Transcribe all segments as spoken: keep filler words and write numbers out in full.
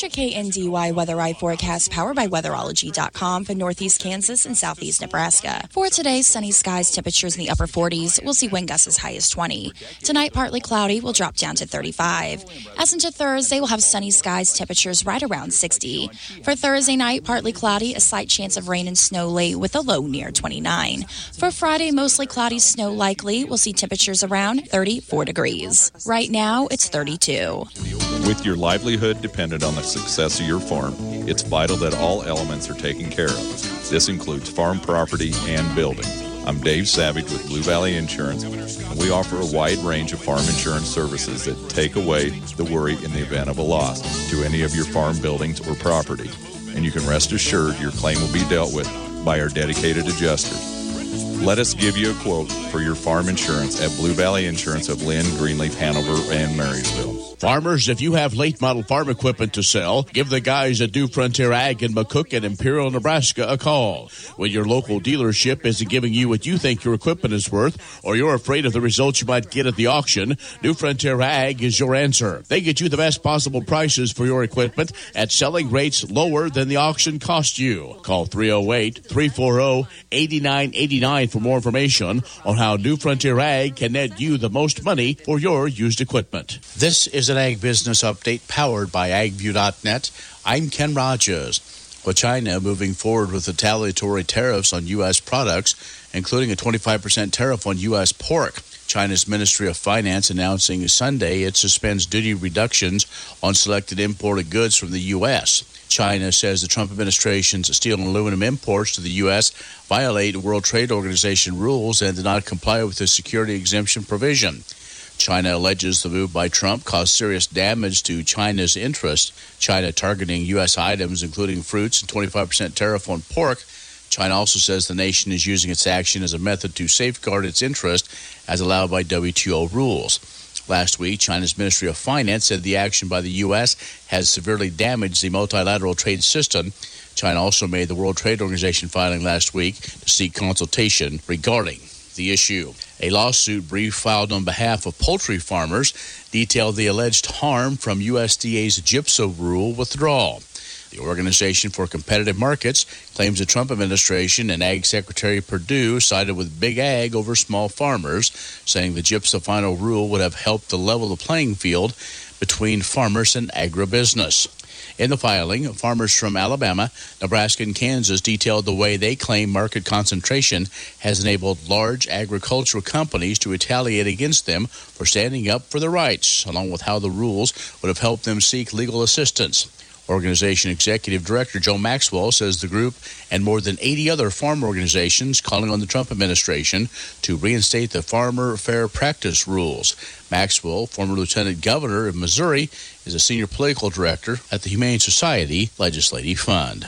Here's your K N D Y Weather Eye forecast powered by weatherology dot com for northeast Kansas and southeast Nebraska. For today, sunny skies, temperatures in the upper forties. We'll see wind gusts as high as twenty. Tonight, partly cloudy, will drop down to thirty-five. As into Thursday, we'll have sunny skies, temperatures right around sixty. For Thursday night, partly cloudy, a slight chance of rain and snow late with a low near twenty-nine. For Friday, mostly cloudy, snow likely. We'll see temperatures around thirty-four degrees. Right now, it's thirty-two. With your livelihood dependent on the success of your farm, it's vital that all elements are taken care of. This includes farm property and building. I'm Dave Savage with Blue Valley Insurance, and we offer a wide range of farm insurance services that take away the worry in the event of a loss to any of your farm buildings or property. And you can rest assured your claim will be dealt with by our dedicated adjusters. Let us give you a quote for your farm insurance at Blue Valley Insurance of Lynn, Greenleaf, Hanover, and Marysville. Farmers, if you have late model farm equipment to sell, give the guys at New Frontier Ag in McCook and Imperial, Nebraska a call. When your local dealership isn't giving you what you think your equipment is worth, or you're afraid of the results you might get at the auction, New Frontier Ag is your answer. They get you the best possible prices for your equipment at selling rates lower than the auction cost you. Call three oh eight, three four oh, eight nine eight nine for more information on how New Frontier Ag can net you the most money for your used equipment. This is an Ag Business Update powered by ag view dot net. I'm Ken Rogers. With China moving forward with retaliatory tariffs on U S products, including a twenty-five percent tariff on U S pork, China's Ministry of Finance announcing Sunday it suspends duty reductions on selected imported goods from the U S. China says the Trump administration's steel and aluminum imports to the U S violate World Trade Organization rules and did not comply with the security exemption provision. China alleges the move by Trump caused serious damage to China's interest. China targeting U S items, including fruits, and twenty-five percent tariff on pork. China also says the nation is using its action as a method to safeguard its interest as allowed by W T O rules. Last week, China's Ministry of Finance said the action by the U S has severely damaged the multilateral trade system. China also made the World Trade Organization filing last week to seek consultation regarding the issue. A lawsuit brief filed on behalf of poultry farmers detailed the alleged harm from U S D A's GIPSA rule withdrawal. The Organization for Competitive Markets claims the Trump administration and Ag Secretary Perdue sided with Big Ag over small farmers, saying the GIPSA final rule would have helped to level the playing field between farmers and agribusiness. In the filing, farmers from Alabama, Nebraska, and Kansas detailed the way they claim market concentration has enabled large agricultural companies to retaliate against them for standing up for their rights, along with how the rules would have helped them seek legal assistance. Organization Executive Director Joe Maxwell says the group and more than eighty other farm organizations calling on the Trump administration to reinstate the Farmer Fair Practice rules. Maxwell, former lieutenant governor of Missouri, is a senior political director at the Humane Society Legislative Fund.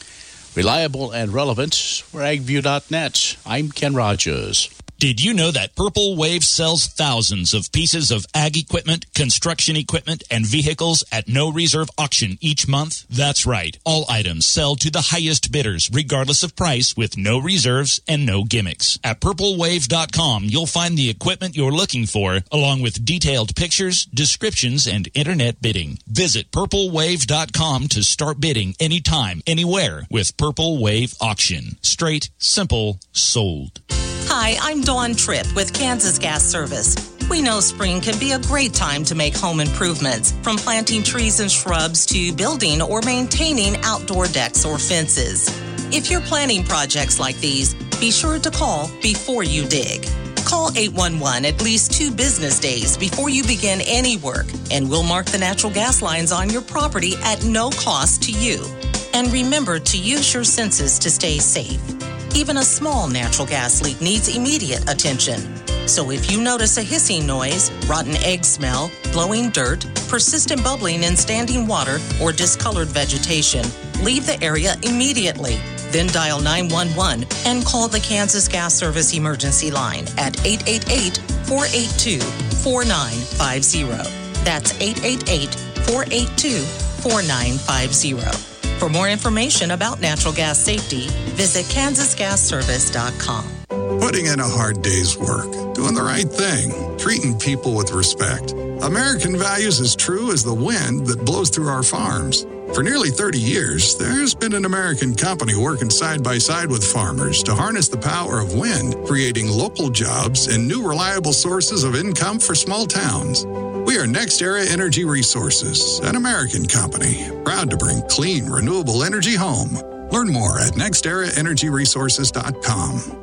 Reliable and relevant, we're ag view dot net. I'm Ken Rogers. Did you know that Purple Wave sells thousands of pieces of ag equipment, construction equipment, and vehicles at no reserve auction each month? That's right. All items sell to the highest bidders, regardless of price, with no reserves and no gimmicks. At purple wave dot com, you'll find the equipment you're looking for, along with detailed pictures, descriptions, and internet bidding. Visit purple wave dot com to start bidding anytime, anywhere with Purple Wave Auction. Straight, simple, sold. Hi, I'm Dawn Tripp with Kansas Gas Service. We know spring can be a great time to make home improvements, from planting trees and shrubs to building or maintaining outdoor decks or fences. If you're planning projects like these, be sure to call before you dig. Call eight one one at least two business days before you begin any work, and we'll mark the natural gas lines on your property at no cost to you. And remember to use your senses to stay safe. Even a small natural gas leak needs immediate attention. So if you notice a hissing noise, rotten egg smell, blowing dirt, persistent bubbling in standing water, or discolored vegetation, leave the area immediately. Then dial nine one one and call the Kansas Gas Service emergency line at eight eight eight, four eight two, four nine five zero. That's eight eight eight, four eight two, four nine five zero. For more information about natural gas safety, visit kansas gas service dot com. Putting in a hard day's work, doing the right thing, treating people with respect. American values as true as the wind that blows through our farms. For nearly thirty years, there's been an American company working side by side with farmers to harness the power of wind, creating local jobs and new reliable sources of income for small towns. We are NextEra Energy Resources, an American company, proud to bring clean, renewable energy home. Learn more at next era energy resources dot com.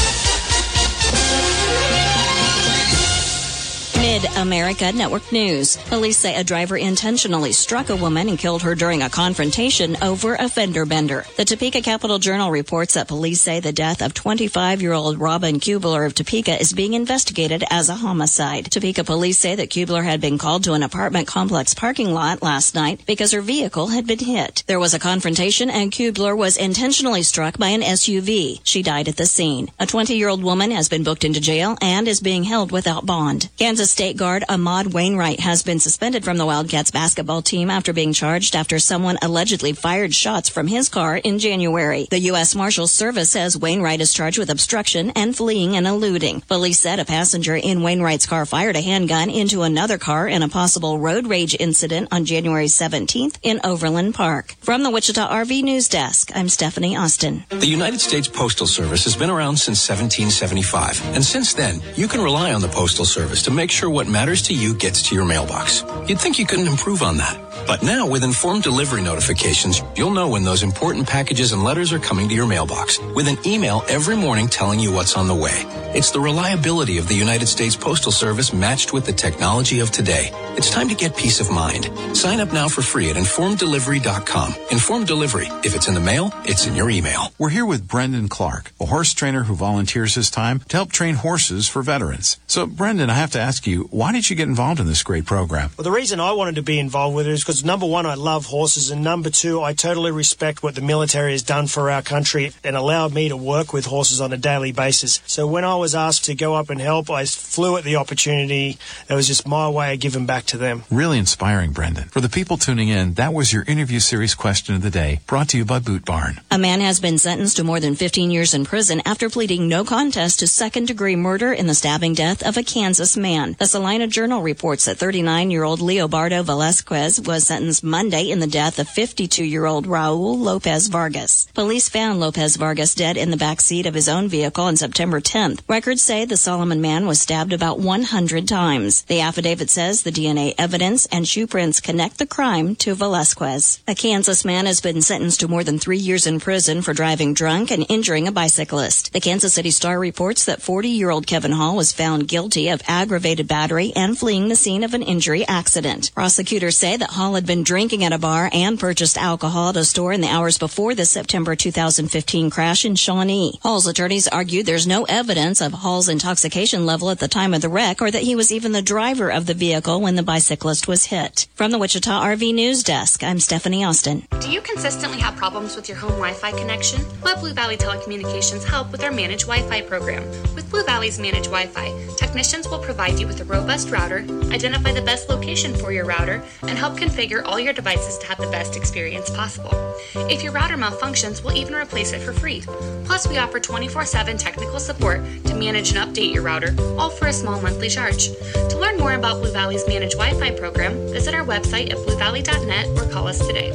Mid-America Network News. Police say a driver intentionally struck a woman and killed her during a confrontation over a fender bender. The Topeka Capital Journal reports that police say the death of twenty-five-year-old Robin Kubler of Topeka is being investigated as a homicide. Topeka police say that Kubler had been called to an apartment complex parking lot last night because her vehicle had been hit. There was a confrontation and Kubler was intentionally struck by an S U V. She died at the scene. A twenty-year-old woman has been booked into jail and is being held without bond. Kansas State guard Ahmad Wainwright has been suspended from the Wildcats basketball team after being charged after someone allegedly fired shots from his car in January. The U S Marshals Service says Wainwright is charged with obstruction and fleeing and eluding. Police said a passenger in Wainwright's car fired a handgun into another car in a possible road rage incident on January seventeenth in Overland Park. From the Wichita R V News Desk, I'm Stephanie Austin. The United States Postal Service has been around since seventeen seventy-five, and since then, you can rely on the Postal Service to make sure what matters to you gets to your mailbox. You'd think you couldn't improve on that. But now, with informed delivery notifications, you'll know when those important packages and letters are coming to your mailbox, with an email every morning telling you what's on the way. It's the reliability of the United States Postal Service matched with the technology of today. It's time to get peace of mind. Sign up now for free at informed delivery dot com. Informed Delivery. If it's in the mail, it's in your email. We're here with Brendan Clark, a horse trainer who volunteers his time to help train horses for veterans. So, Brendan, I have to ask you, why did you get involved in this great program? Well, the reason I wanted to be involved with it is because, number one, I love horses, and number two, I totally respect what the military has done for our country and allowed me to work with horses on a daily basis. So when I was asked to go up and help, I flew at the opportunity. It was just my way of giving back to them. Really inspiring, Brendan. For the people tuning in, that was your interview series question of the day, brought to you by Boot Barn. A man has been sentenced to more than fifteen years in prison after pleading no contest to second-degree murder in the stabbing death of a Kansas man. The Salina Journal reports that thirty-nine-year-old Leobardo Velasquez was sentenced Monday in the death of fifty-two-year-old Raul Lopez Vargas. Police found Lopez Vargas dead in the back seat of his own vehicle on September tenth. Records say the Solomon man was stabbed about one hundred times. The affidavit says the D N A evidence and shoe prints connect the crime to Velasquez. A Kansas man has been sentenced to more than three years in prison for driving drunk and injuring a bicyclist. The Kansas City Star reports that forty-year-old Kevin Hall was found guilty of aggravated battery and fleeing the scene of an injury accident. Prosecutors say that Hall had been drinking at a bar and purchased alcohol at a store in the hours before the September two thousand fifteen crash in Shawnee. Hall's attorneys argued there's no evidence of Hall's intoxication level at the time of the wreck or that he was even the driver of the vehicle when the bicyclist was hit. From the Wichita R V News Desk, I'm Stephanie Austin. Do you consistently have problems with your home Wi-Fi connection? Let Blue Valley Telecommunications help with our Managed Wi-Fi program. With Blue Valley's Managed Wi-Fi, technicians will provide you with a robust router, identify the best location for your router, and help configure all your devices to have the best experience possible. If your router malfunctions, we'll even replace it for free. Plus, we offer twenty-four seven technical support to manage and update your router, all for a small monthly charge. To learn more about Blue Valley's Managed Wi-Fi program, visit our website at blue valley dot net or call us today.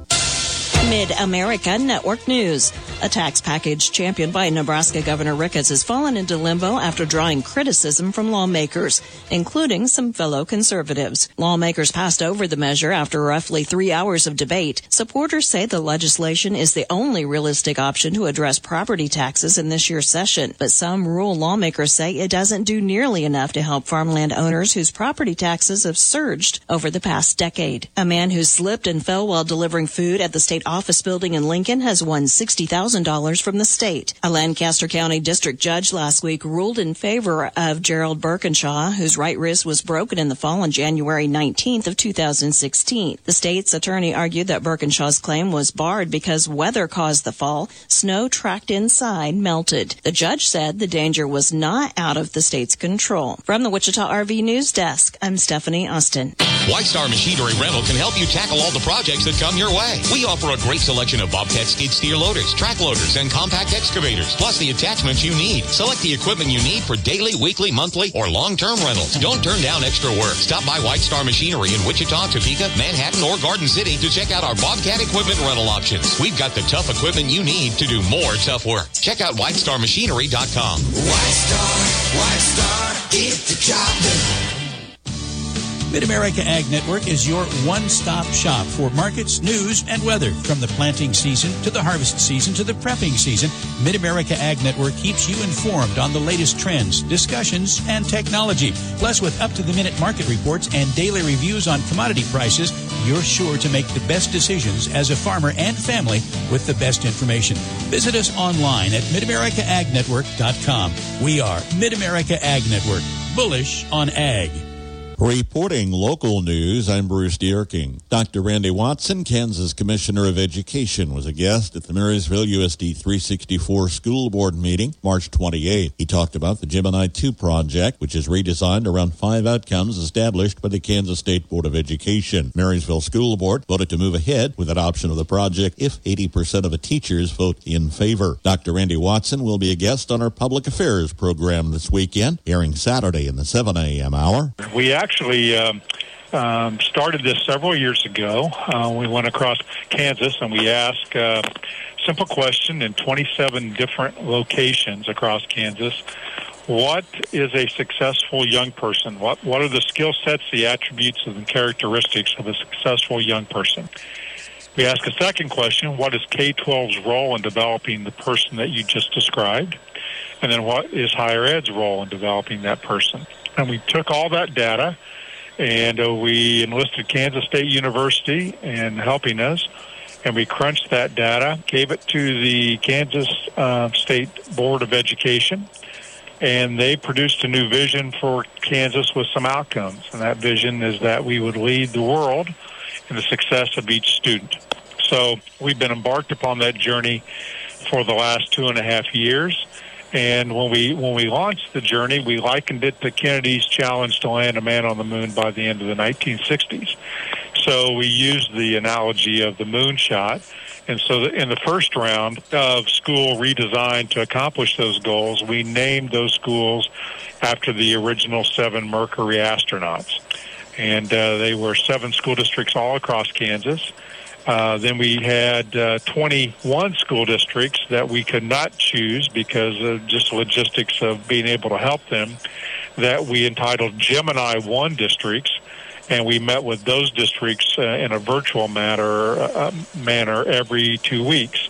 Mid-America Network News. A tax package championed by Nebraska Governor Ricketts has fallen into limbo after drawing criticism from lawmakers, including some fellow conservatives. Lawmakers passed over the measure after roughly three hours of debate. Supporters say the legislation is the only realistic option to address property taxes in this year's session, but some rural lawmakers say it doesn't do nearly enough to help farmland owners whose property taxes have surged over the past decade. A man who slipped and fell while delivering food at the state office building in Lincoln has won sixty thousand dollars from the state. A Lancaster County district judge last week ruled in favor of Gerald Birkinshaw, whose right wrist was broken in the fall on January nineteenth of two thousand sixteen. The state's attorney argued that Birkinshaw's claim was barred because weather caused the fall. Snow tracked inside melted. The judge said the danger was not out of the state's control. From the Wichita R V News Desk, I'm Stephanie Austin. White Star Machinery Rental can help you tackle all the projects that come your way. We offer a great selection of Bobcat skid steer loaders, track loaders, and compact excavators, plus the attachments you need. Select the equipment you need for daily, weekly, monthly, or long-term rentals. Don't turn down extra work. Stop by White Star Machinery in Wichita, Topeka, Manhattan, or Garden City to check out our Bobcat equipment rental options. We've got the tough equipment you need to do more tough work. Check out white star machinery dot com. White Star, White Star, get the job done. Mid-America Ag Network is your one-stop shop for markets, news, and weather. From the planting season to the harvest season to the prepping season, Mid-America Ag Network keeps you informed on the latest trends, discussions, and technology. Plus, with up-to-the-minute market reports and daily reviews on commodity prices, you're sure to make the best decisions as a farmer and family with the best information. Visit us online at mid america ag network dot com. We are Mid-America Ag Network, bullish on ag. Reporting local news, I'm Bruce Dierking. Doctor Randy Watson, Kansas Commissioner of Education, was a guest at the Marysville U S D three sixty-four School Board meeting March twenty-eighth. He talked about the Gemini two project, which is redesigned around five outcomes established by the Kansas State Board of Education. Marysville School Board voted to move ahead with adoption of the project if eighty percent of the teachers vote in favor. Doctor Randy Watson will be a guest on our Public Affairs program this weekend, airing Saturday in the seven a.m. hour. We actually um, um, started this several years ago. Uh, we went across Kansas and we asked a uh, simple question in twenty-seven different locations across Kansas. What is a successful young person? What what are the skill sets, the attributes, and the characteristics of a successful young person? We ask a second question, what is K twelve's role in developing the person that you just described? And then what is higher ed's role in developing that person? And we took all that data, and uh, we enlisted Kansas State University in helping us, and we crunched that data, gave it to the Kansas uh, State Board of Education, and they produced a new vision for Kansas with some outcomes. And that vision is that we would lead the world in the success of each student. So we've been embarked upon that journey for the last two and a half years. And when we when we launched the journey, we likened it to Kennedy's challenge to land a man on the moon by the end of the nineteen sixties. So we used the analogy of the moonshot. And so in the first round of school redesign to accomplish those goals, we named those schools after the original seven Mercury astronauts. And uh, they were seven school districts all across Kansas. Uh, then we had uh, twenty-one school districts that we could not choose because of just logistics of being able to help them, that we entitled Gemini one districts, and we met with those districts uh, in a virtual manner, uh, manner every two weeks.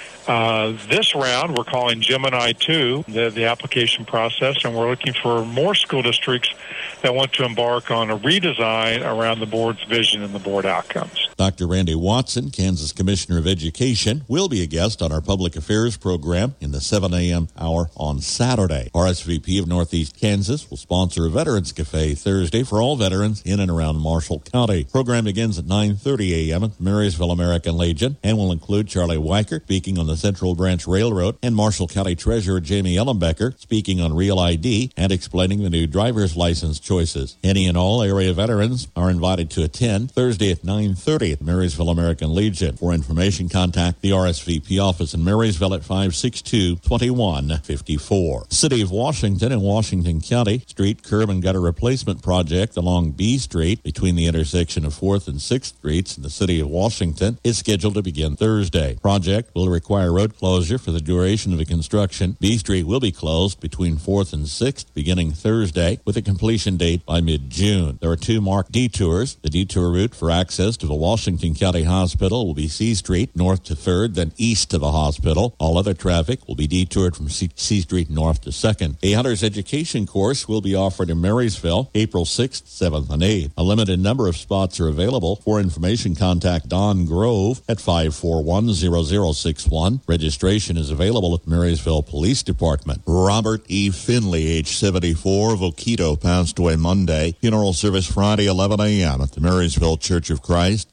Uh, this round, we're calling Gemini two, the, the application process, and we're looking for more school districts that want to embark on a redesign around the board's vision and the board outcomes. Doctor Randy Watson, Kansas Commissioner of Education, will be a guest on our Public Affairs program in the seven a.m. hour on Saturday. R S V P of Northeast Kansas will sponsor a Veterans Cafe Thursday for all veterans in and around Marshall County. Program begins at nine thirty a.m. at the Marysville American Legion and will include Charlie Weicker speaking on the Central Branch Railroad and Marshall County Treasurer Jamie Ellenbecker speaking on Real I D and explaining the new driver's license choices. Any and all area veterans are invited to attend Thursday at nine thirty at Marysville American Legion. For information, contact the R S V P office in Marysville at five six two, two one five four. City of Washington and Washington County Street Curb and Gutter Replacement Project along B Street between the intersection of fourth and sixth Streets in the City of Washington is scheduled to begin Thursday. Project will require road closure for the duration of the construction. B Street will be closed between fourth and sixth beginning Thursday with a completion date by mid-June. There are two marked detours. The detour route for access to the Washington County Hospital will be C Street north to third, then east to the hospital. All other traffic will be detoured from C, C Street north to second. A hunter's education course will be offered in Marysville April sixth, seventh, and eighth. A limited number of spots are available. For information, contact Don Grove at five four one, zero zero six one. Registration is available at Marysville Police Department. Robert E. Finley, age seventy-four, of Oquito, passed away Monday. Funeral service Friday, eleven a.m. at the Marysville Church of Christ.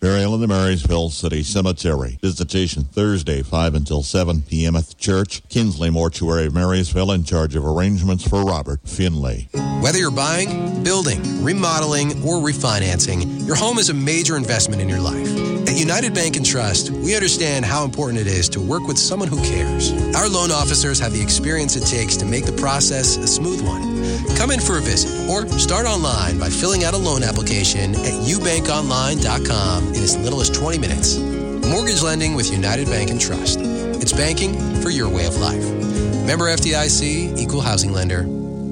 burial in the Marysville City Cemetery. Visitation Thursday, five until seven p.m. at the church. Kinsley Mortuary of Marysville in charge of arrangements for Robert Finley. Whether you're buying, building, remodeling, or refinancing, your home is a major investment in your life. At United Bank and Trust, we understand how important it is to work with someone who cares. Our loan officers have the experience it takes to make the process a smooth one. Come in for a visit or start online by filling out a loan application at u bank online dot com in as little as twenty minutes. Mortgage lending with United Bank and Trust. It's banking for your way of life. Member F D I C, Equal Housing Lender.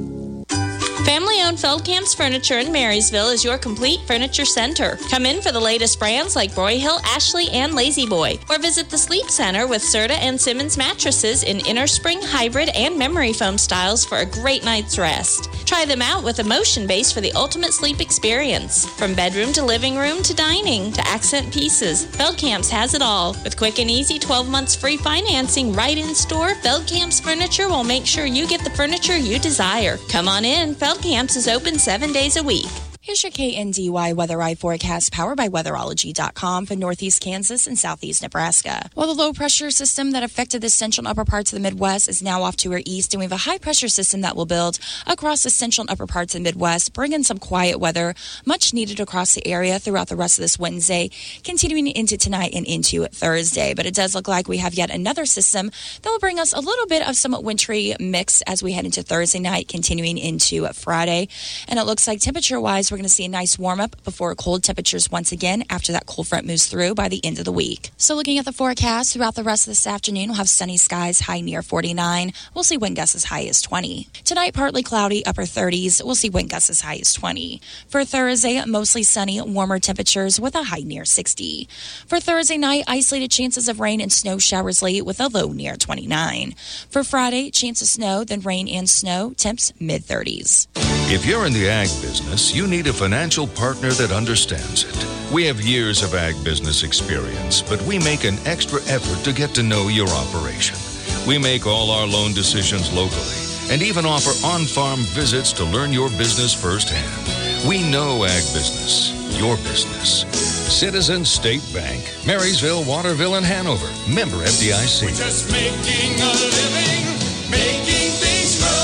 Family-owned Feldkamp's Furniture in Marysville is your complete furniture center. Come in for the latest brands like Broyhill, Ashley, and Lazy Boy, or visit the Sleep Center with Serta and Simmons mattresses in innerspring, hybrid, and memory foam styles for a great night's rest. Try them out with a motion base for the ultimate sleep experience. From bedroom to living room to dining to accent pieces, Feldkamp's has it all. With quick and easy twelve months free financing right in store, Feldkamp's Furniture will make sure you get the furniture you desire. Come on in. Feldkamp's is open seven days a week. Here's your K N D Y Weather Eye forecast powered by weatherology dot com for northeast Kansas and southeast Nebraska. Well, the low pressure system that affected the central and upper parts of the Midwest is now off to our east, and we have a high pressure system that will build across the central and upper parts of the Midwest, bringing some quiet weather much needed across the area throughout the rest of this Wednesday, continuing into tonight and into Thursday. But it does look like we have yet another system that will bring us a little bit of some wintry mix as we head into Thursday night, continuing into Friday. And it looks like temperature-wise, we're going to see a nice warm-up before cold temperatures once again after that cold front moves through by the end of the week. So looking at the forecast throughout the rest of this afternoon, we'll have sunny skies, high near forty-nine. We'll see wind gusts as high as twenty. Tonight, partly cloudy, upper thirties. We'll see wind gusts as high as twenty. For Thursday, mostly sunny, warmer temperatures with a high near sixty. For Thursday night, isolated chances of rain and snow showers late with a low near twenty-nine. For Friday, chance of snow, then rain and snow, temps mid-thirties. If you're in the ag business, you need a financial partner that understands it. We have years of ag business experience, but we make an extra effort to get to know your operation. We make all our loan decisions locally and even offer on-farm visits to learn your business firsthand. We know ag business, your business. Citizens State Bank, Marysville, Waterville, and Hanover. Member F D I C. We're just making a living, making things grow.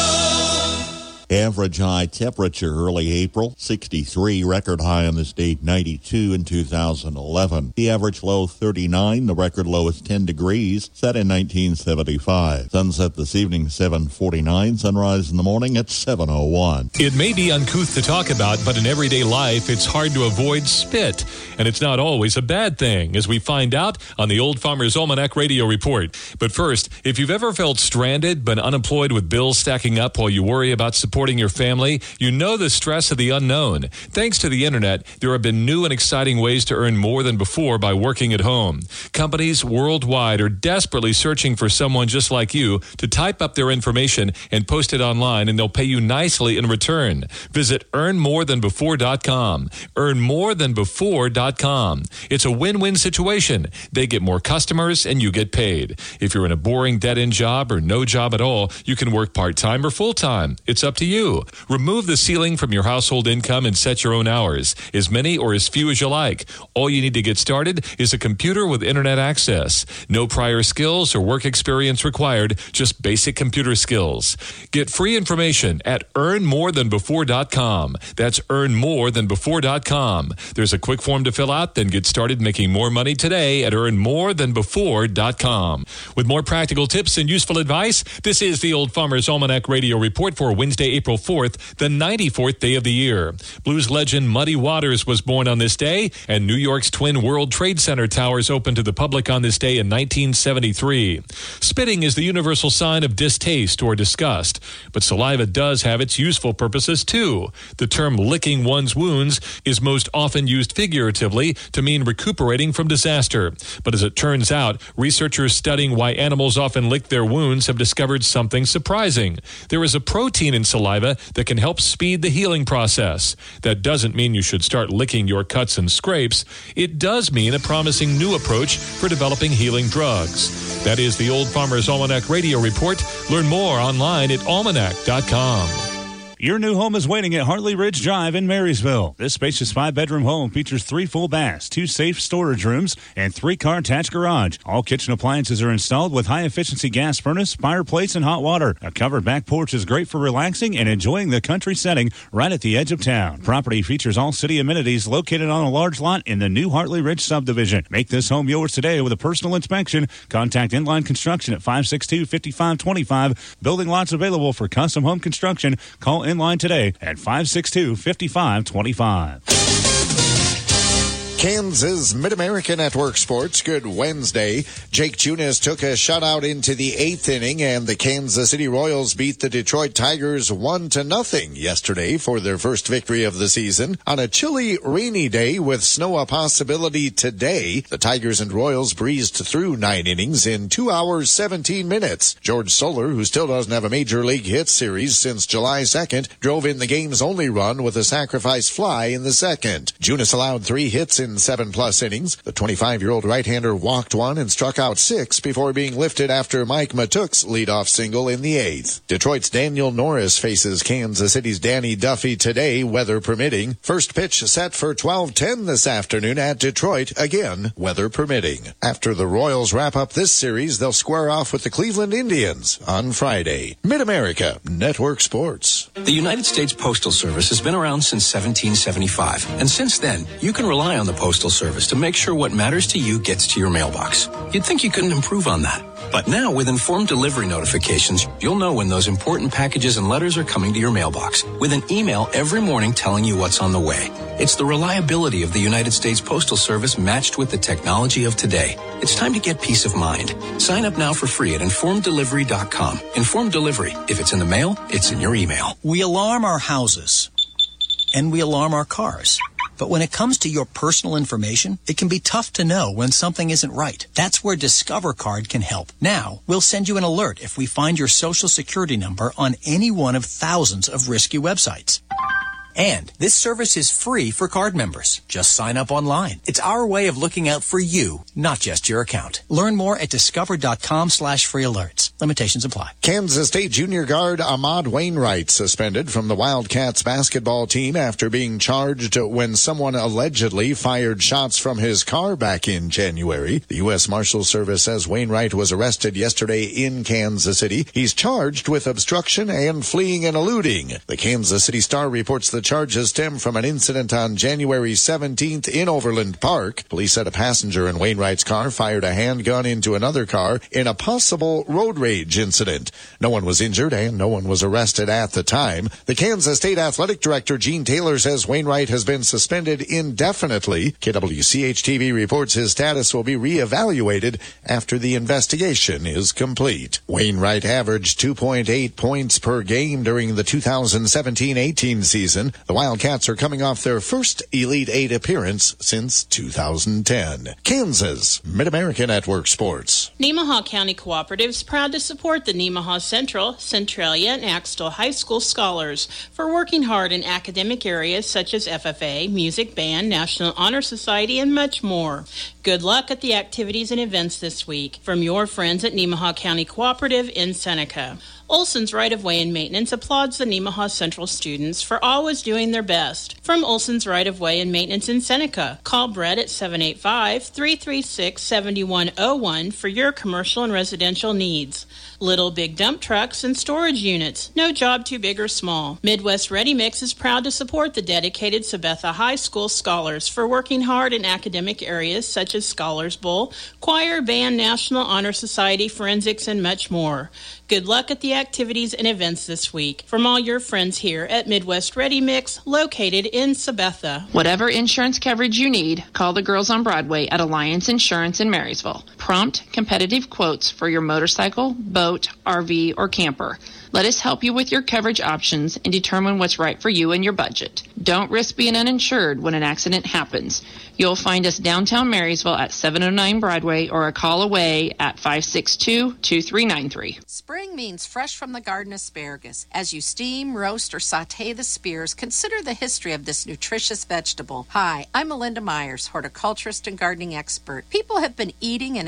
Average high temperature early April, sixty-three. Record high on the state, ninety-two in two thousand eleven. The average low, thirty-nine. The record low is ten degrees, set in nineteen seventy-five. Sunset this evening, seven forty-nine. Sunrise in the morning at seven oh one. It may be uncouth to talk about, but in everyday life, it's hard to avoid spit. And it's not always a bad thing, as we find out on the Old Farmer's Almanac Radio Report. But first, if you've ever felt stranded, been unemployed with bills stacking up while you worry about supporting your family, you know the stress of the unknown. Thanks to the internet, there have been new and exciting ways to earn more than before by working at home. Companies worldwide are desperately searching for someone just like you to type up their information and post it online, and they'll pay you nicely in return. Visit earn more than before dot com. earn more than before dot com. It's a win-win situation. They get more customers and you get paid. If you're in a boring dead-end job or no job at all, you can work part-time or full-time. It's up to you. Remove the ceiling from your household income and set your own hours, as many or as few as you like. All you need to get started is a computer with internet access. No prior skills or work experience required, just basic computer skills. Get free information at earn more than before dot com. That's earn more than before dot com. There's a quick form to fill out, then get started making more money today at earn more than before dot com. With more practical tips and useful advice, this is the Old Farmer's Almanac Radio Report for Wednesday, April fourth, the ninety-fourth day of the year. Blues legend Muddy Waters was born on this day, and New York's twin World Trade Center towers opened to the public on this day in nineteen seventy-three. Spitting is the universal sign of distaste or disgust, but saliva does have its useful purposes too. The term licking one's wounds is most often used figuratively to mean recuperating from disaster. But as it turns out, researchers studying why animals often lick their wounds have discovered something surprising. There is a protein in saliva that can help speed the healing process. That doesn't mean you should start licking your cuts and scrapes. It does mean a promising new approach for developing healing drugs. That is the Old Farmer's Almanac Radio Report. Learn more online at almanac dot com. Your new home is waiting at Hartley Ridge Drive in Marysville. This spacious five-bedroom home features three full baths, two safe storage rooms, and three-car attached garage. All kitchen appliances are installed with high-efficiency gas furnace, fireplace, and hot water. A covered back porch is great for relaxing and enjoying the country setting right at the edge of town. Property features all city amenities located on a large lot in the new Hartley Ridge subdivision. Make this home yours today with a personal inspection. Contact Inline Construction at five six two, five five two five. Building lots available for custom home construction. Call Inline today at five six two, five five two five. Kansas Mid-America Network Sports, good Wednesday. Jake Junis took a shutout into the eighth inning, and the Kansas City Royals beat the Detroit Tigers one to nothing yesterday for their first victory of the season. On a chilly, rainy day with snow a possibility today, the Tigers and Royals breezed through nine innings in two hours, seventeen minutes. George Soler, who still doesn't have a major league hit series since July second, drove in the game's only run with a sacrifice fly in the second. Junis allowed three hits in seven-plus innings. The twenty-five-year-old right-hander walked one and struck out six before being lifted after Mike Matuk's leadoff single in the eighth. Detroit's Daniel Norris faces Kansas City's Danny Duffy today, weather permitting. First pitch set for twelve ten this afternoon at Detroit, again, weather permitting. After the Royals wrap up this series, they'll square off with the Cleveland Indians on Friday. Mid-America Network Sports. The United States Postal Service has been around since seventeen seventy-five, and since then, you can rely on the Postal Service to make sure what matters to you gets to your mailbox. You'd think you couldn't improve on that. But now, with informed delivery notifications, you'll know when those important packages and letters are coming to your mailbox, with an email every morning telling you what's on the way. It's the reliability of the United States Postal Service matched with the technology of today. It's time to get peace of mind. Sign up now for free at informed delivery dot com. Informed Delivery. If it's in the mail, it's in your email. We alarm our houses, and we alarm our cars. But when it comes to your personal information, it can be tough to know when something isn't right. That's where Discover Card can help. Now, we'll send you an alert if we find your social security number on any one of thousands of risky websites. And this service is free for card members. Just sign up online. It's our way of looking out for you, not just your account. Learn more at discover.com slash free alerts. Limitations apply. Kansas State junior guard Ahmad Wainwright suspended from the Wildcats basketball team after being charged when someone allegedly fired shots from his car back in January. The U S Marshal Service says Wainwright was arrested yesterday in Kansas City. He's charged with obstruction and fleeing and eluding. The Kansas City Star reports the charges stem from an incident on January seventeenth in Overland Park. Police said a passenger in Wainwright's car fired a handgun into another car in a possible road rage incident. No one was injured and no one was arrested at the time. The Kansas State Athletic Director Gene Taylor says Wainwright has been suspended indefinitely. K W C H T V reports his status will be reevaluated after the investigation is complete. Wainwright averaged two point eight points per game during the two thousand seventeen eighteen season. The Wildcats are coming off their first Elite Eight appearance since two thousand ten. Kansas Mid-America Network Sports. Nemaha County Cooperative is proud to support the Nemaha Central, Centralia, and Axtell High School scholars for working hard in academic areas such as F F A, music, band, National Honor Society, and much more. Good luck at the activities and events this week. From your friends at Nemaha County Cooperative in Seneca. Olson's Right-of-Way and Maintenance applauds the Nemaha Central students for always doing their best. From Olson's Right-of-Way and Maintenance in Seneca, call Brett at seven eight five, three three six, seven one zero one for your commercial and residential needs. Little Big Dump Trucks and Storage Units. No job too big or small. Midwest Ready Mix is proud to support the dedicated Sabetha High School scholars for working hard in academic areas such as Scholars Bowl, choir, band, National Honor Society, forensics, and much more. Good luck at the activities and events this week. From all your friends here at Midwest Ready Mix, located in Sabetha. Whatever insurance coverage you need, call the girls on Broadway at Alliance Insurance in Marysville. Prompt, competitive quotes for your motorcycle, boat, R V, or camper. Let us help you with your coverage options and determine what's right for you and your budget. Don't risk being uninsured when an accident happens. You'll find us downtown Marysville at seven oh nine Broadway or a call away at five six two, two three nine three. Spring means fresh from the garden asparagus. As you steam, roast, or sauté the spears, consider the history of this nutritious vegetable. Hi, I'm Melinda Myers, horticulturist and gardening expert. People have been eating and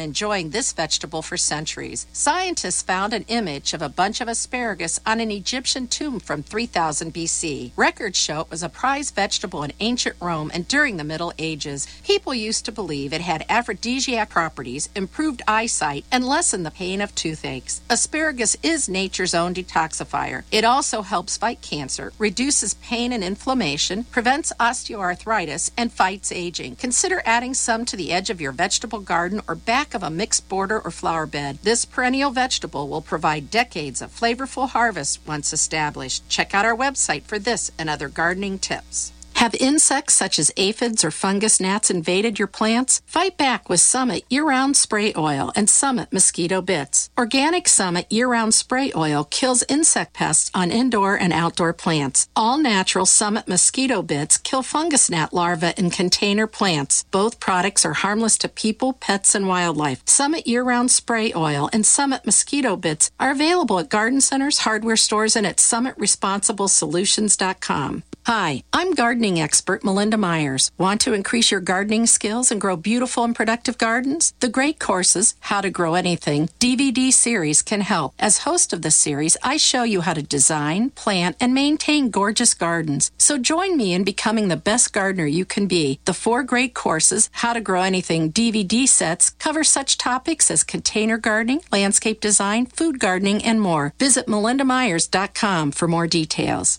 enjoying this vegetable for centuries. Scientists found an image of a bunch of asparagus on an Egyptian tomb from three thousand B C. Records show it was a prized vegetable in ancient Rome and during the Middle Ages. People used to believe it had aphrodisiac properties, improved eyesight, and lessened the pain of toothaches. Asparagus is nature's own detoxifier. It also helps fight cancer, reduces pain and inflammation, prevents osteoarthritis, and fights aging. Consider adding some to the edge of your vegetable garden or back of a mixed border or flower bed. This perennial vegetable will provide decades of flavorful harvest once established. Check out our website for this and other gardening tips. Have insects such as aphids or fungus gnats invaded your plants? Fight back with Summit Year-Round Spray Oil and Summit Mosquito Bits. Organic Summit Year-Round Spray Oil kills insect pests on indoor and outdoor plants. All-natural Summit Mosquito Bits kill fungus gnat larvae in container plants. Both products are harmless to people, pets, and wildlife. Summit Year-Round Spray Oil and Summit Mosquito Bits are available at garden centers, hardware stores, and at summit responsible solutions dot com. Hi, I'm gardening expert Melinda Myers. Want to increase your gardening skills and grow beautiful and productive gardens? The Great Courses, How to Grow Anything D V D series can help. As host of the series, I show you how to design, plant, and maintain gorgeous gardens. So join me in becoming the best gardener you can be. The four Great Courses, How to Grow Anything D V D sets cover such topics as container gardening, landscape design, food gardening, and more. Visit melinda myers dot com for more details.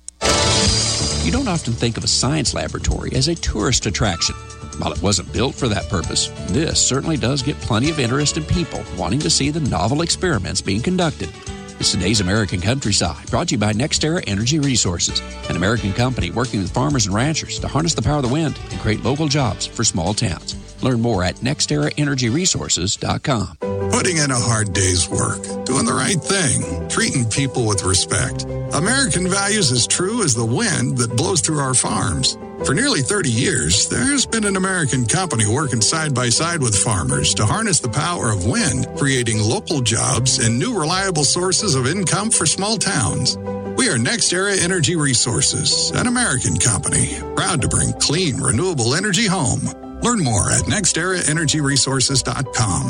You don't often think of a science laboratory as a tourist attraction. While it wasn't built for that purpose, this certainly does get plenty of interest in people wanting to see the novel experiments being conducted. It's today's American Countryside, brought to you by NextEra Energy Resources, an American company working with farmers and ranchers to harness the power of the wind and create local jobs for small towns. Learn more at next era energy resources dot com. Putting in a hard day's work, doing the right thing, treating people with respect. American values as true as the wind that blows through our farms. For nearly thirty years, there's been an American company working side by side with farmers to harness the power of wind, creating local jobs and new reliable sources of income for small towns. We are NextEra Energy Resources, an American company, proud to bring clean, renewable energy home. Learn more at next era energy resources dot com.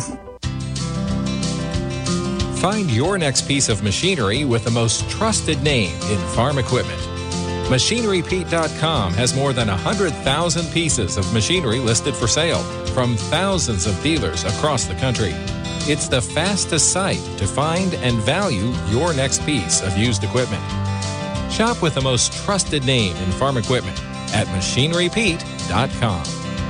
Find your next piece of machinery with the most trusted name in farm equipment. Machinery Pete dot com has more than one hundred thousand pieces of machinery listed for sale from thousands of dealers across the country. It's the fastest site to find and value your next piece of used equipment. Shop with the most trusted name in farm equipment at Machinery Pete dot com.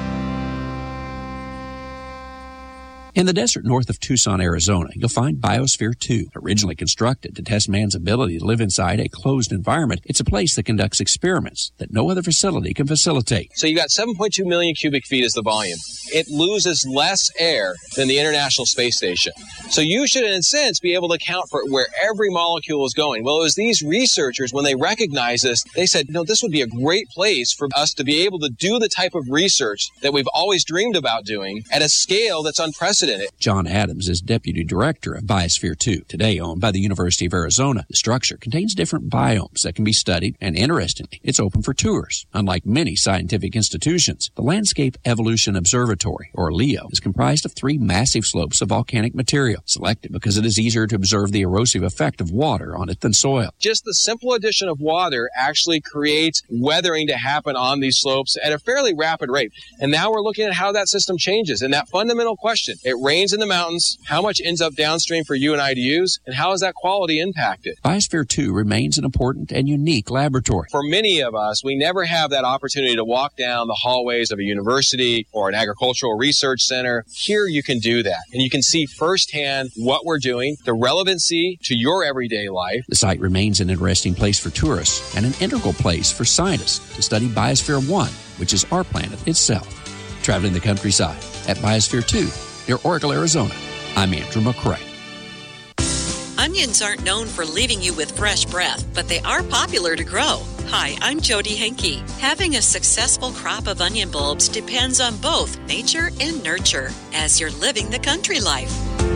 In the desert north of Tucson, Arizona, you'll find Biosphere two. Originally constructed to test man's ability to live inside a closed environment, it's a place that conducts experiments that no other facility can facilitate. So you got seven point two million cubic feet is the volume. It loses less air than the International Space Station. So you should, in a sense, be able to account for where every molecule is going. Well, it was these researchers, when they recognized this, they said, no, this would be a great place for us to be able to do the type of research that we've always dreamed about doing at a scale that's unprecedented. John Adams is Deputy Director of Biosphere two, today owned by the University of Arizona. The structure contains different biomes that can be studied, and interestingly, it's open for tours. Unlike many scientific institutions, the Landscape Evolution Observatory, or LEO, is comprised of three massive slopes of volcanic material, selected because it is easier to observe the erosive effect of water on it than soil. Just the simple addition of water actually creates weathering to happen on these slopes at a fairly rapid rate. And now we're looking at how that system changes. And that fundamental question, it rains in the mountains, how much ends up downstream for you and I to use, and how is that quality impacted? Biosphere two remains an important and unique laboratory. For many of us, we never have that opportunity to walk down the hallways of a university or an agricultural research center. Here you can do that, and you can see firsthand what we're doing, the relevancy to your everyday life. The site remains an interesting place for tourists and an integral place for scientists to study Biosphere one, which is our planet itself. Traveling the countryside at Biosphere two, near Oracle, Arizona. I'm Andrew McCrae. Onions aren't known for leaving you with fresh breath, but they are popular to grow. Hi, I'm Jody Henke. Having a successful crop of onion bulbs depends on both nature and nurture as you're living the country life.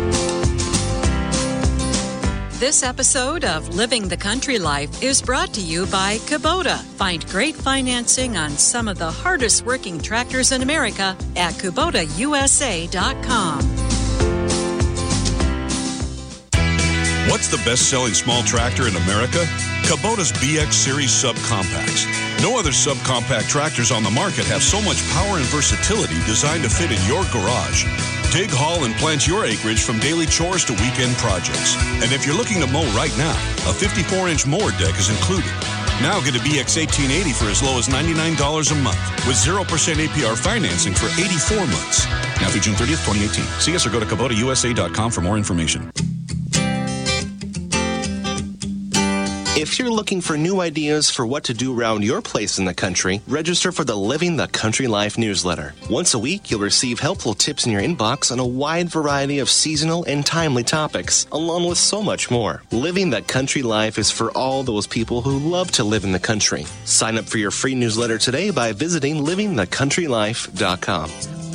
This episode of Living the Country Life is brought to you by Kubota. Find great financing on some of the hardest working tractors in America at Kubota U S A dot com. What's the best-selling small tractor in America? Kubota's B X Series subcompacts. No other subcompact tractors on the market have so much power and versatility designed to fit in your garage. Dig, haul, and plant your acreage from daily chores to weekend projects. And if you're looking to mow right now, a fifty-four inch mower deck is included. Now get a B X eighteen eighty for as low as ninety-nine dollars a month with zero percent A P R financing for eighty-four months. Now through June thirtieth, twenty eighteen. See us or go to Kubota U S A dot com for more information. If you're looking for new ideas for what to do around your place in the country, register for the Living the Country Life newsletter. Once a week, you'll receive helpful tips in your inbox on a wide variety of seasonal and timely topics, along with so much more. Living the Country Life is for all those people who love to live in the country. Sign up for your free newsletter today by visiting living the country life dot com.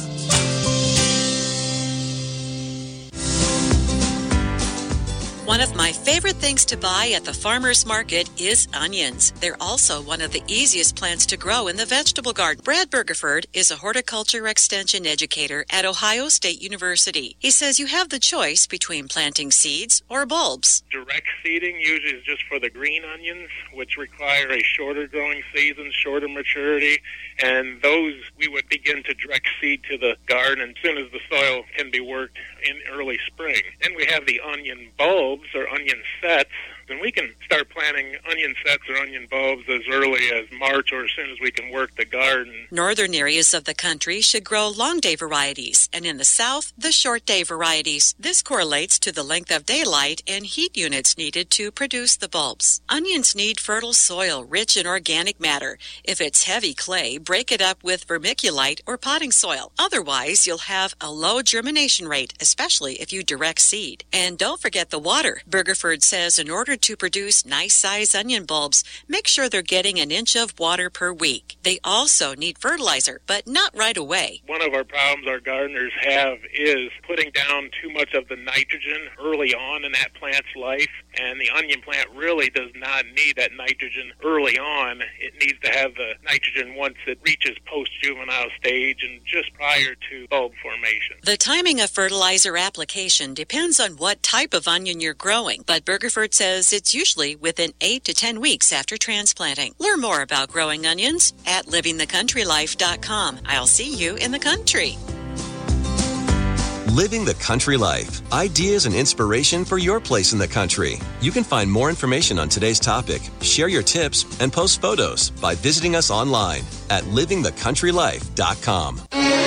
One of my favorite things to buy at the farmer's market is onions. They're also one of the easiest plants to grow in the vegetable garden. Brad Bergerford is a horticulture extension educator at Ohio State University. He says you have the choice between planting seeds or bulbs. Direct seeding usually is just for the green onions, which require a shorter growing season, shorter maturity, and those we would begin to direct seed to the garden as soon as the soil can be worked in early spring. Then we have the onion bulbs or onion sets, and we can start planting onion sets or onion bulbs as early as March or as soon as we can work the garden. Northern areas of the country should grow long day varieties, and in the south, the short day varieties. This correlates to the length of daylight and heat units needed to produce the bulbs. Onions need fertile soil rich in organic matter. If it's heavy clay, break it up with vermiculite or potting soil. Otherwise, you'll have a low germination rate, especially if you direct seed. And don't forget the water. Bergerford says in order to produce nice-size onion bulbs, make sure they're getting an inch of water per week. They also need fertilizer, but not right away. One of our problems our gardeners have is putting down too much of the nitrogen early on in that plant's life, and the onion plant really does not need that nitrogen early on. It needs to have the nitrogen once it reaches post-juvenile stage and just prior to bulb formation. The timing of fertilizer application depends on what type of onion you're growing, but Bergerford says it's usually within eight to ten weeks after transplanting. Learn more about growing onions at living the country life dot com. I'll see you in the country. Living the Country Life. Ideas and inspiration for your place in the country. You can find more information on today's topic, share your tips, and post photos by visiting us online at living the country life dot com.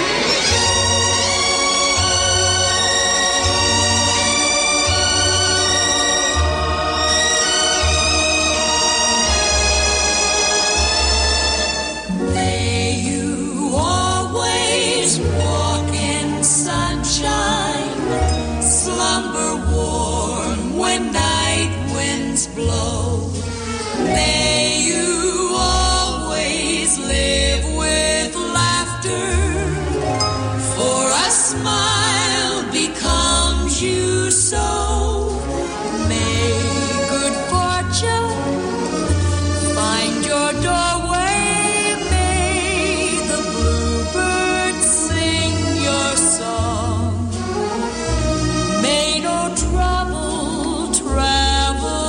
Blow. May you always live with laughter, for a smile becomes you so. May good fortune find your doorway. May the bluebird sing your song. May no trouble travel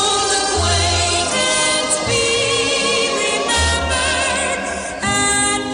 and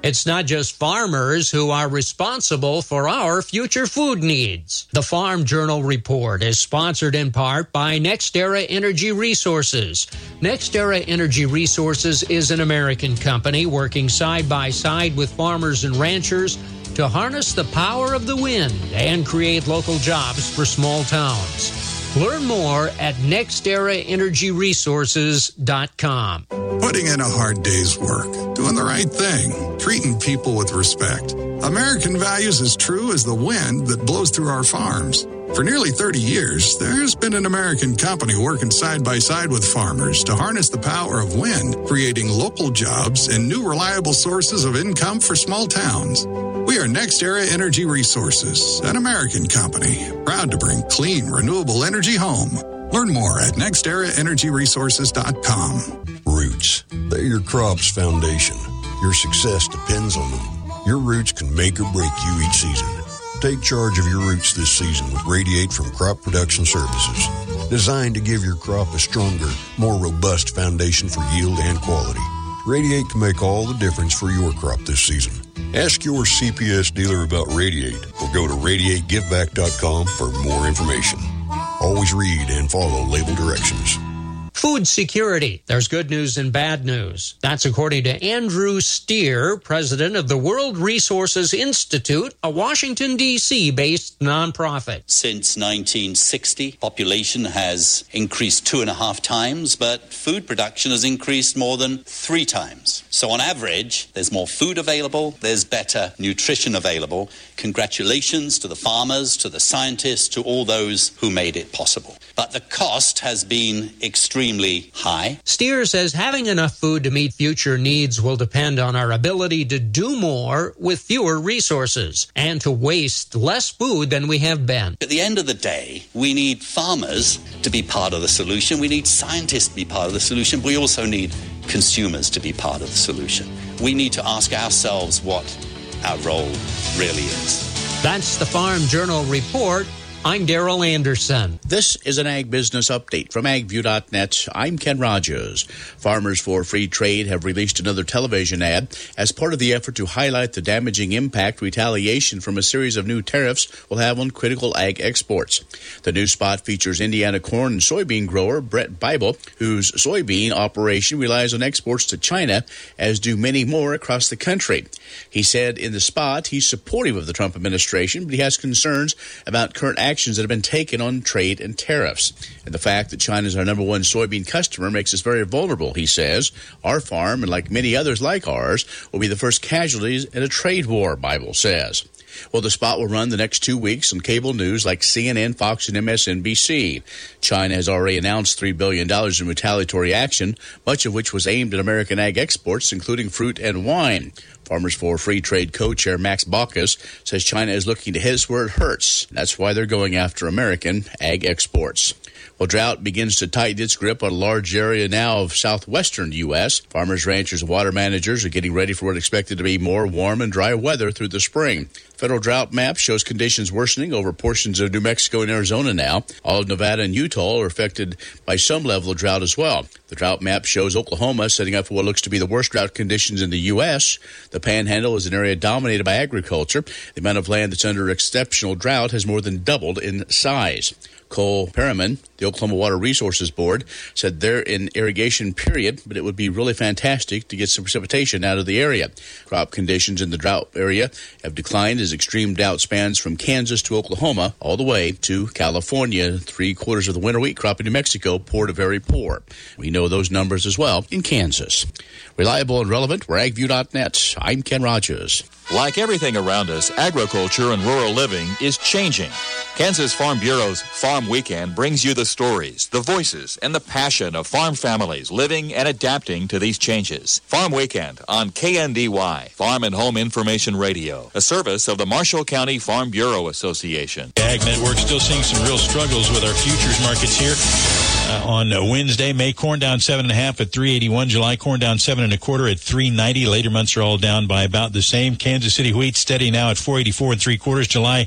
It's not just farmers who are responsible for our future food needs. The Farm Journal Report is sponsored in part by NextEra Energy Resources. NextEra Energy Resources is an American company working side by side with farmers and ranchers to harness the power of the wind and create local jobs for small towns. Learn more at next era energy resources dot com. Putting in a hard day's work, doing the right thing, treating people with respect. American values as true as the wind that blows through our farms. For nearly thirty years, there's been an American company working side by side with farmers to harness the power of wind, creating local jobs and new reliable sources of income for small towns. We are NextEra Energy Resources, an American company, proud to bring clean, renewable energy home. Learn more at next era energy resources dot com. Roots. They're your crop's foundation. Your success depends on them. Your roots can make or break you each season. Take charge of your roots this season with Radiate from Crop Production Services. Designed to give your crop a stronger, more robust foundation for yield and quality. Radiate can make all the difference for your crop this season. Ask your C P S dealer about Radiate or go to radiate give back dot com for more information. Always read and follow label directions. Food security. There's good news and bad news. That's according to Andrew Steer, president of the World Resources Institute, a Washington, D C based nonprofit. Since nineteen sixty, population has increased two and a half times, but food production has increased more than three times. So on average, there's more food available, there's better nutrition available. Congratulations to the farmers, to the scientists, to all those who made it possible. But the cost has been extremely high. Steer says having enough food to meet future needs will depend on our ability to do more with fewer resources and to waste less food than we have been. At the end of the day, we need farmers to be part of the solution. We need scientists to be part of the solution. We also need consumers to be part of the solution. We need to ask ourselves what our role really is. That's the Farm Journal Report. I'm Daryl Anderson. This is an Ag Business Update from ag view dot net. I'm Ken Rogers. Farmers for Free Trade have released another television ad as part of the effort to highlight the damaging impact retaliation from a series of new tariffs will have on critical ag exports. The new spot features Indiana corn and soybean grower Brett Bible, whose soybean operation relies on exports to China, as do many more across the country. He said in the spot he's supportive of the Trump administration, but he has concerns about current actions that have been taken on trade and tariffs. And the fact that China is our number one soybean customer makes us very vulnerable, he says. Our farm, and like many others like ours, will be the first casualties in a trade war, Bible says. Well, the spot will run the next two weeks on cable news like C N N, Fox, and M S N B C. China has already announced three billion dollars in retaliatory action, much of which was aimed at American ag exports, including fruit and wine. Farmers for Free Trade co-chair Max Baucus says China is looking to hit us where it hurts. That's why they're going after American ag exports. Well, drought begins to tighten its grip on a large area now of southwestern U S. Farmers, ranchers, and water managers are getting ready for what is expected to be more warm and dry weather through the spring. Federal drought map shows conditions worsening over portions of New Mexico and Arizona now. All of Nevada and Utah are affected by some level of drought as well. The drought map shows Oklahoma setting up for what looks to be the worst drought conditions in the U S. The Panhandle is an area dominated by agriculture. The amount of land that's under exceptional drought has more than doubled in size. Cole Perriman, the Oklahoma Water Resources Board, said they're in irrigation period, but it would be really fantastic to get some precipitation out of the area. Crop conditions in the drought area have declined as extreme drought spans from Kansas to Oklahoma all the way to California. Three quarters of the winter wheat crop in New Mexico poor to very poor. We know those numbers as well in Kansas. Reliable and relevant, we're ag view dot net. I'm Ken Rogers. Like everything around us, agriculture and rural living is changing. Kansas Farm Bureau's Farm Weekend brings you the stories, the voices, and the passion of farm families living and adapting to these changes. Farm Weekend on K N D Y, Farm and Home Information Radio, a service of the Marshall County Farm Bureau Association. The Ag Network still seeing some real struggles with our futures markets here. Uh, on uh, Wednesday, May corn down seven and a half at three eighty-one. July corn down seven and a quarter at three ninety. Later months are all down by about the same. Kansas City wheat steady now at four eighty-four and three quarters. July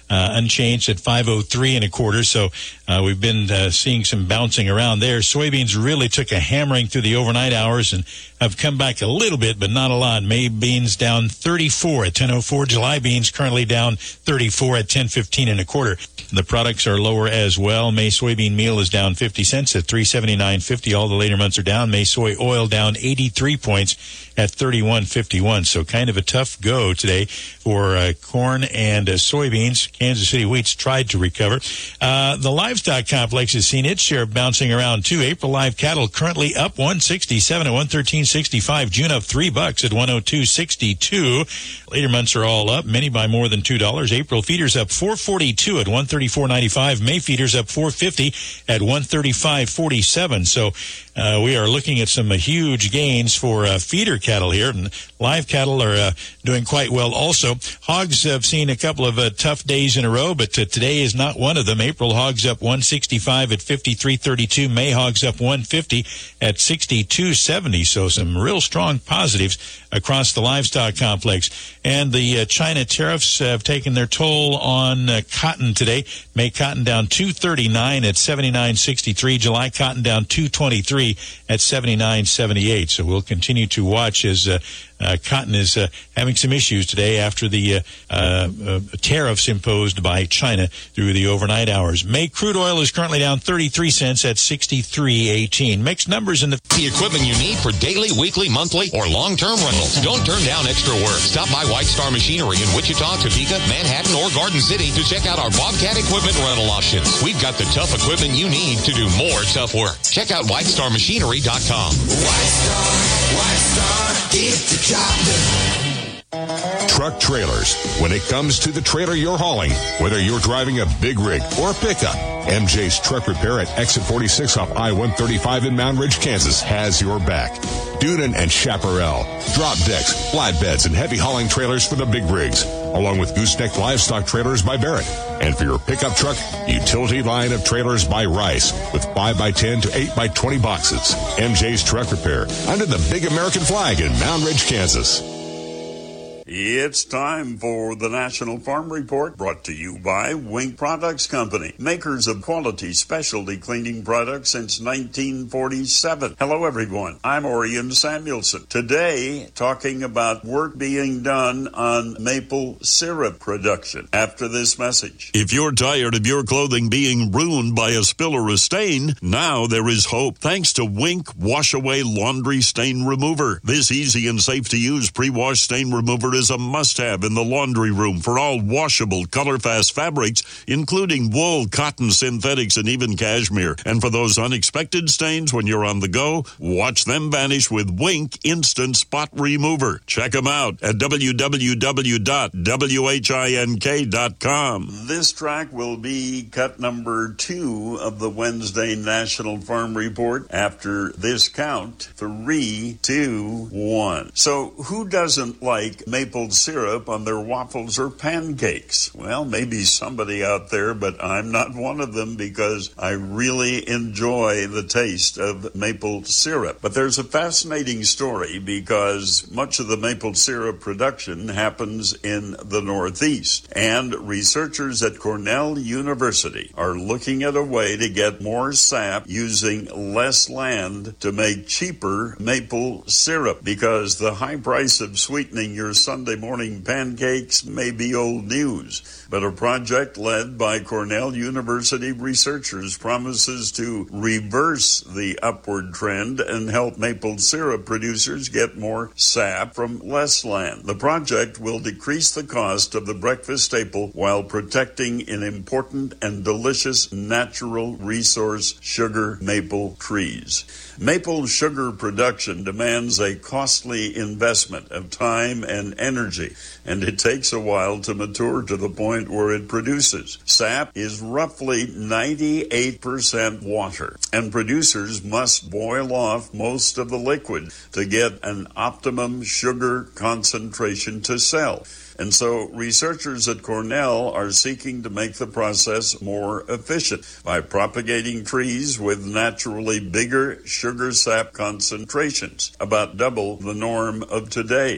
uh, unchanged at five oh three and a quarter. So uh, we've been uh, seeing some bouncing around there. Soybeans really took a hammering through the overnight hours and have come back a little bit, but not a lot. May beans down thirty-four at ten oh four. July beans currently down thirty-four at ten fifteen and a quarter. The products are lower as well. May soybean meal is down fifty cents at three seventy-nine fifty. All the later months are down. May soy oil down eighty-three points at thirty-one fifty-one. So kind of a tough go today for uh, corn and uh, soybeans. Kansas City wheat's tried to recover. Uh, the livestock complex has seen its share bouncing around too. April live cattle currently up one sixty-seven at one thirteen sixty-five. June up three bucks at one oh two sixty-two. Later months are all up, many by more than two dollars. April feeders up four forty-two at one thirty-four ninety-five. May feeders up four fifty at one thirty-five forty-seven. So uh, we are looking at some uh, huge gains for uh, feeder cattle here, and live cattle are uh, doing quite well also. Hogs have seen a couple of uh, tough days in a row, but uh, today is not one of them. April hogs up one sixty-five at fifty-three thirty-two. May hogs up one fifty at sixty-two seventy. So some real strong positives across the livestock complex. And the uh, China tariffs have taken their toll on uh, cotton today. May cotton down two thirty-nine at seventy-nine sixty-three. July cotton down two twenty-three at seventy-nine seventy-eight. So we'll continue to watch as uh, uh, cotton is uh, having some issues today after the uh, uh, uh, tariffs imposed by China through the overnight hours. May crude oil is currently down thirty-three cents at sixty-three eighteen. Mixed numbers in the... The equipment you need for daily, weekly, monthly, or long-term rentals. Don't turn down extra work. Stop by White Star Machinery in Wichita, Topeka, Manhattan, or Garden City to check out our Bobcat equipment rental options. We've got the tough equipment you need to do more tough work. Check out white star machinery dot com. White Star, White Star, get the job done. Truck trailers. When it comes to the trailer you're hauling, whether you're driving a big rig or a pickup, M J's Truck Repair at Exit forty-six off I one thirty-five in Mound Ridge, Kansas has your back. Dunan and Chaparral. Drop decks, flatbeds, and heavy hauling trailers for the big rigs, along with gooseneck livestock trailers by Barrett. And for your pickup truck, utility line of trailers by Rice with five by ten to eight by twenty boxes. M J's Truck Repair under the big American flag in Mound Ridge, Kansas. It's time for the National Farm Report, brought to you by Wink Products Company, makers of quality specialty cleaning products since nineteen forty-seven. Hello, everyone. I'm Orion Samuelson. Today, talking about work being done on maple syrup production after this message. If you're tired of your clothing being ruined by a spill or a stain, now there is hope thanks to Wink Wash Away Laundry Stain Remover. This easy and safe to use pre-wash stain remover is a must-have in the laundry room for all washable, color-fast fabrics, including wool, cotton, synthetics, and even cashmere. And for those unexpected stains when you're on the go, watch them vanish with Wink Instant Spot Remover. Check them out at w w w dot wink dot com. This track will be cut number two of the Wednesday National Farm Report. After this count, three, two, one. So who doesn't like maple syrup on their waffles or pancakes? Well, maybe somebody out there, but I'm not one of them because I really enjoy the taste of maple syrup. But there's a fascinating story because much of the maple syrup production happens in the Northeast, and researchers at Cornell University are looking at a way to get more sap using less land to make cheaper maple syrup, because the high price of sweetening your Sunday morning pancakes may be old news. But a project led by Cornell University researchers promises to reverse the upward trend and help maple syrup producers get more sap from less land. The project will decrease the cost of the breakfast staple while protecting an important and delicious natural resource, sugar maple trees. Maple sugar production demands a costly investment of time and energy, and it takes a while to mature to the point where it produces. Sap is roughly ninety-eight percent water, and producers must boil off most of the liquid to get an optimum sugar concentration to sell. And so researchers at Cornell are seeking to make the process more efficient by propagating trees with naturally bigger sugar sap concentrations, about double the norm of today.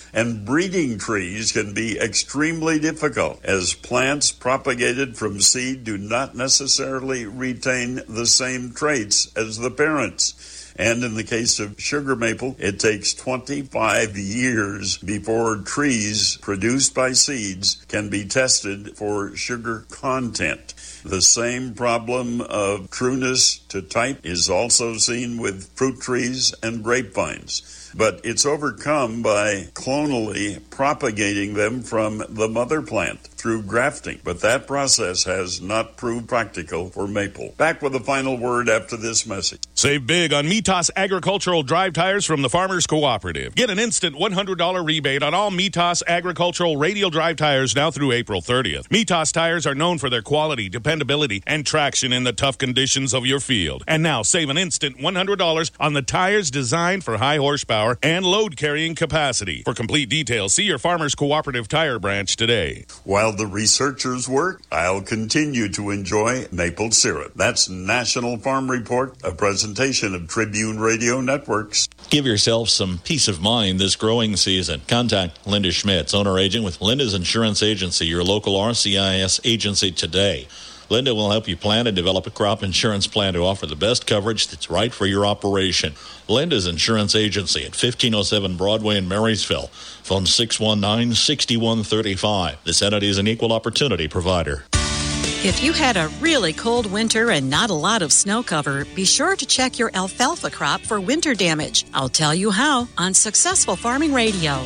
And breeding trees can be extremely difficult, as plants propagated from seed do not necessarily retain the same traits as the parents. And in the case of sugar maple, it takes twenty-five years before trees produced by seeds can be tested for sugar content. The same problem of trueness to type is also seen with fruit trees and grapevines, but it's overcome by clonally propagating them from the mother plant through grafting. But that process has not proved practical for maple. Back with the final word after this message. Save big on Mitas Agricultural Drive Tires from the Farmers Cooperative. Get an instant one hundred dollars rebate on all Mitas Agricultural Radial Drive Tires now through April thirtieth. Mitas tires are known for their quality, dependability, and traction in the tough conditions of your field. And now save an instant one hundred dollars on the tires designed for high horsepower and load carrying capacity. For complete details, see your Farmers Cooperative Tire branch today. While the researchers work, I'll continue to enjoy maple syrup. That's National Farm Report, a presentation of Tribune Radio Networks. Give yourself some peace of mind this growing season. Contact Linda Schmitz, owner-agent with Linda's Insurance Agency, your local R C I S agency today. Linda will help you plan and develop a crop insurance plan to offer the best coverage that's right for your operation. Linda's Insurance Agency at fifteen oh seven Broadway in Marysville. Phone six one nine, six one three five. This entity is an equal opportunity provider. If you had a really cold winter and not a lot of snow cover, be sure to check your alfalfa crop for winter damage. I'll tell you how on Successful Farming Radio.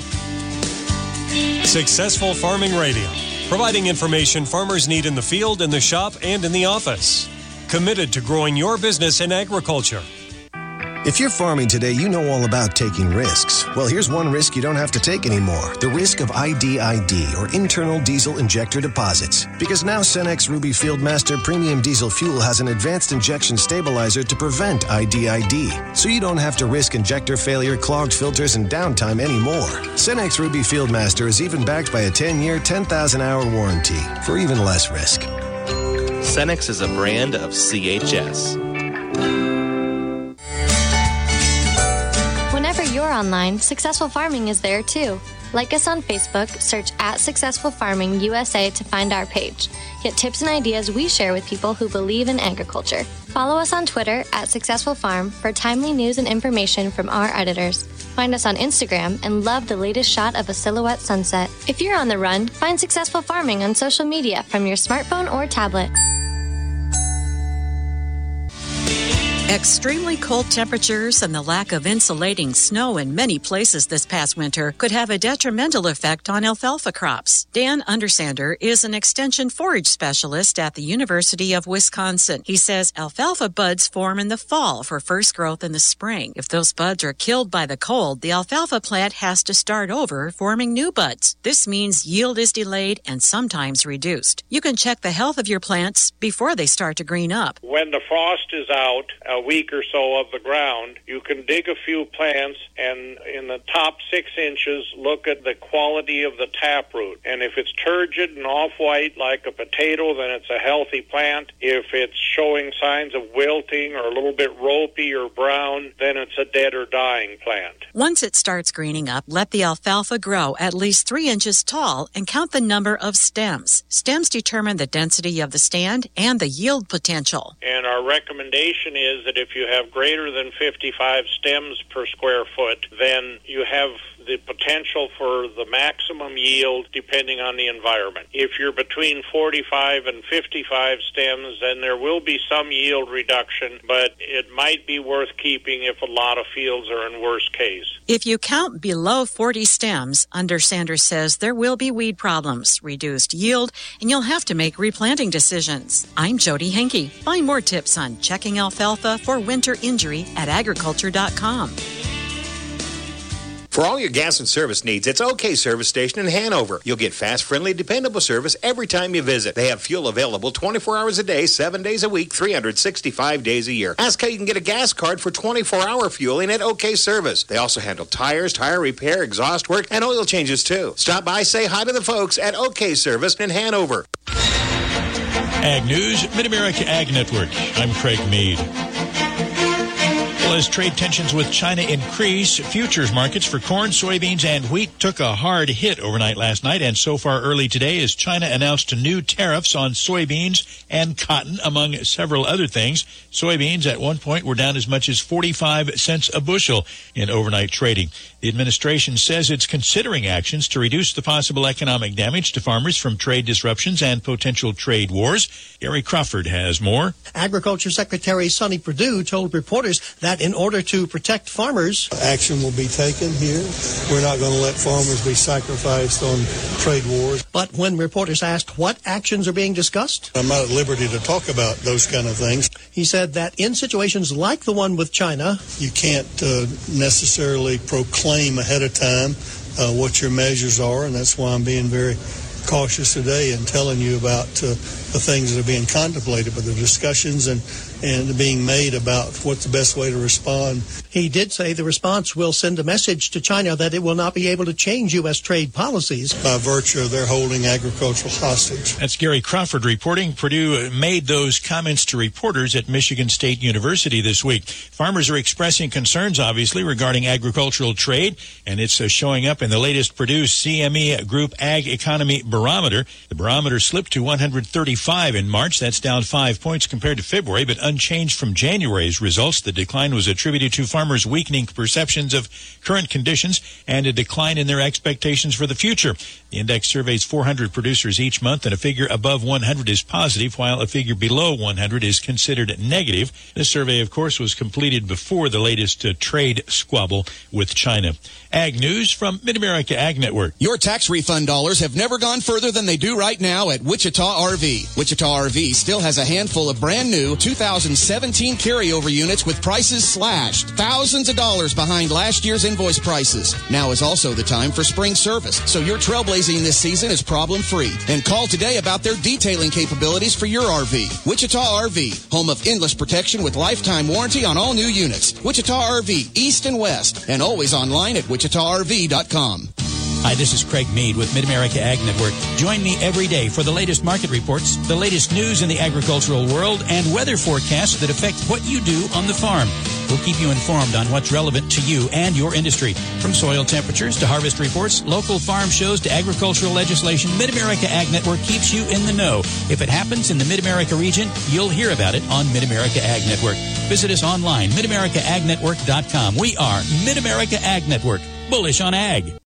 Successful Farming Radio, providing information farmers need in the field, in the shop, and in the office. Committed to growing your business in agriculture. If you're farming today, you know all about taking risks. Well, here's one risk you don't have to take anymore. The risk of I D I D, or internal diesel injector deposits. Because now Cenex Ruby Fieldmaster Premium Diesel Fuel has an advanced injection stabilizer to prevent I D I D. So you don't have to risk injector failure, clogged filters, and downtime anymore. Cenex Ruby Fieldmaster is even backed by a ten-year, ten thousand hour warranty for even less risk. Cenex is a brand of C H S. Whenever you're online, Successful Farming is there too. Like us on Facebook, search at Successful Farming U S A to find our page. Get tips and ideas we share with people who believe in agriculture. Follow us on Twitter at Successful Farm for timely news and information from our editors. Find us on Instagram and love the latest shot of a silhouette sunset. If you're on the run, find Successful Farming on social media from your smartphone or tablet. Extremely cold temperatures and the lack of insulating snow in many places this past winter could have a detrimental effect on alfalfa crops. Dan Undersander is an extension forage specialist at the University of Wisconsin. He says alfalfa buds form in the fall for first growth in the spring. If those buds are killed by the cold, the alfalfa plant has to start over, forming new buds. This means yield is delayed and sometimes reduced. You can check the health of your plants before they start to green up. When the frost is out, a week or so of the ground, you can dig a few plants and in the top six inches look at the quality of the taproot. And if it's turgid and off-white like a potato, then it's a healthy plant. If it's showing signs of wilting or a little bit ropey or brown, then it's a dead or dying plant. Once it starts greening up, let the alfalfa grow at least three inches tall and count the number of stems. Stems determine the density of the stand and the yield potential. And our recommendation is that if you have greater than fifty-five stems per square foot, then you have the potential for the maximum yield depending on the environment. If you're between forty-five and fifty-five stems, then there will be some yield reduction, but it might be worth keeping if a lot of fields are in worst case. If you count below forty stems, Undersander says there will be weed problems, reduced yield, and you'll have to make replanting decisions. I'm Jody Henke. Find more tips on checking alfalfa for winter injury at agriculture dot com. For all your gas and service needs, it's OK Service Station in Hanover. You'll get fast, friendly, dependable service every time you visit. They have fuel available twenty-four hours a day, seven days a week, three hundred sixty-five days a year. Ask how you can get a gas card for twenty-four hour fueling at OK Service. They also handle tires, tire repair, exhaust work, and oil changes too. Stop by, say hi to the folks at OK Service in Hanover. Ag News, Mid-America Ag Network. I'm Craig Mead. Well, Well, as trade tensions with China increase, futures markets for corn, soybeans, and wheat took a hard hit overnight last night, and so far early today as China announced new tariffs on soybeans and cotton, among several other things. Soybeans at one point were down as much as forty-five cents a bushel in overnight trading. The administration says it's considering actions to reduce the possible economic damage to farmers from trade disruptions and potential trade wars. Gary Crawford has more. Agriculture Secretary Sonny Perdue told reporters that in order to protect farmers, action will be taken here. We're not going to let farmers be sacrificed on trade wars. But when reporters asked what actions are being discussed, I'm not at liberty to talk about those kind of things. He said that in situations like the one with China, you can't uh, necessarily proclaim ahead of time uh, what your measures are, and that's why I'm being very cautious today and telling you about uh, the things that are being contemplated, but the discussions and, and being made about what's the best way to respond. He did say the response will send a message to China that it will not be able to change U S trade policies by virtue of their holding agricultural hostage. That's Gary Crawford reporting. Purdue made those comments to reporters at Michigan State University this week. Farmers are expressing concerns, obviously, regarding agricultural trade, and it's uh, showing up in the latest Purdue C M E Group Ag Economy Barometer. The barometer slipped to one hundred thirty-five in March. That's down five points compared to February, but unchanged from January's results. The decline was attributed to farmers' weakening perceptions of current conditions and a decline in their expectations for the future. The index surveys four hundred producers each month, and a figure above one hundred is positive, while a figure below one hundred is considered negative. This survey, of course, was completed before the latest uh, trade squabble with China. Ag News from Mid-America Ag Network. Your tax refund dollars have never gone further than they do right now at Wichita R V. Wichita R V still has a handful of brand new two thousand seventeen carryover units with prices slashed. Thousands of dollars behind last year's invoice prices. Now is also the time for spring service, so your trailblazing this season is problem-free. And call today about their detailing capabilities for your R V. Wichita R V, home of endless protection with lifetime warranty on all new units. Wichita R V, east and west, and always online at wichita r v dot com. Hi, this is Craig Mead with Mid-America Ag Network. Join me every day for the latest market reports, the latest news in the agricultural world, and weather forecasts that affect what you do on the farm. We'll keep you informed on what's relevant to you and your industry. From soil temperatures to harvest reports, local farm shows to agricultural legislation, Mid-America Ag Network keeps you in the know. If it happens in the Mid-America region, you'll hear about it on Mid-America Ag Network. Visit us online, mid america ag network dot com. We are Mid-America Ag Network, bullish on ag.